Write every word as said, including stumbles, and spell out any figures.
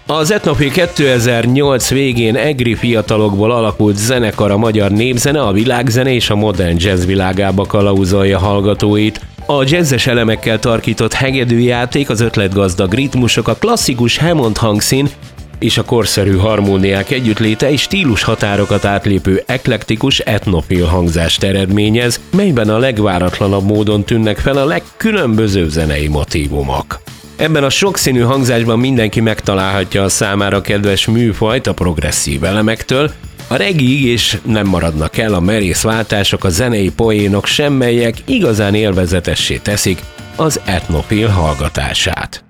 Az Etnofil kétezer-nyolc végén egri fiatalokból alakult zenekar a magyar népzene, a világzene és a modern jazz világába kalauzolja hallgatóit. A jazzes elemekkel tarkított hegedűjáték, az ötletgazdag ritmusok, a klasszikus Hammond hangszín és a korszerű harmóniák együttléte és stílus határokat átlépő eklektikus etnofil hangzást eredményez, melyben a legváratlanabb módon tűnnek fel a legkülönbözőbb zenei motívumok. Ebben a sokszínű hangzásban mindenki megtalálhatja a számára kedves műfajt a progresszív elemektől, a reggaeig, és nem maradnak el a merész váltások, a zenei poénok sem, melyek igazán élvezetessé teszik az etnofil hallgatását.